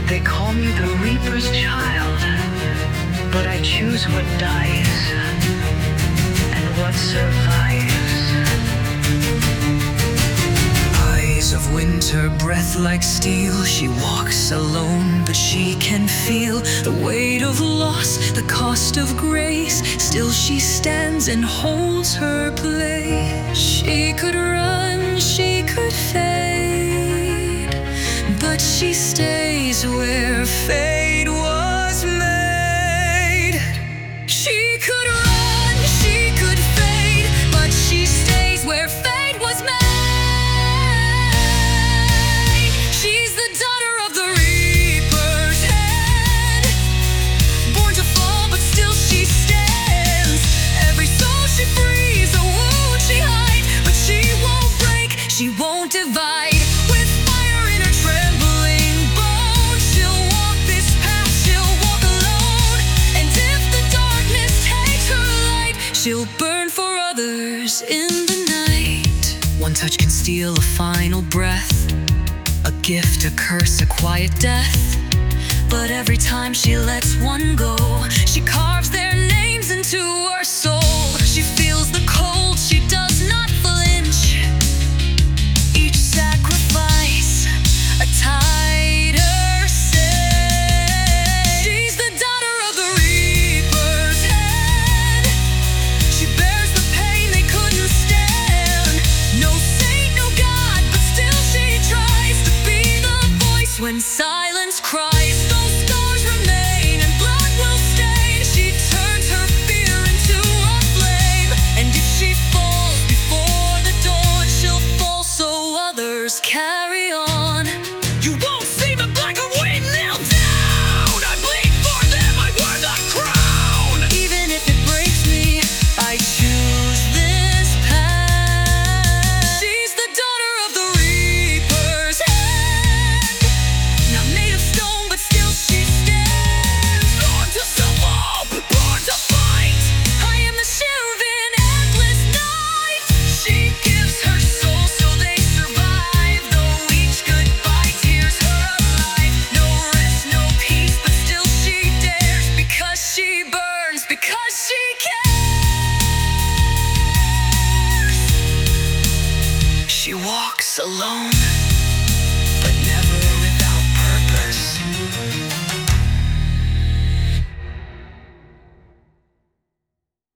They call me the Reaper's child, but I choose what dies and what survives. Eyes of winter, breath like steel. She walks alone, but she can feel the weight of loss, the cost of grace. Still she stands and holds her place. She could run, she could fade, but she stays where fate was made. She could run, she could fade, but she stays where fate was made. She's the daughter of the Reaper's head, born to fall, but still she stands. Every soul she frees, a wound she hides, but she won't break, she won't divide. She'll burn for others in the night. One touch can steal a final breath, a gift, a curse, a quiet death. But every time she lets one go, she carves their names into her soul. She feels the cold, she does not flinch. Each sacrifice, a tighter cinch. She's the daughter of the Reaper's head. She bears the pain they couldn't stand. No saint, no God, but still she tries to be the voice when silence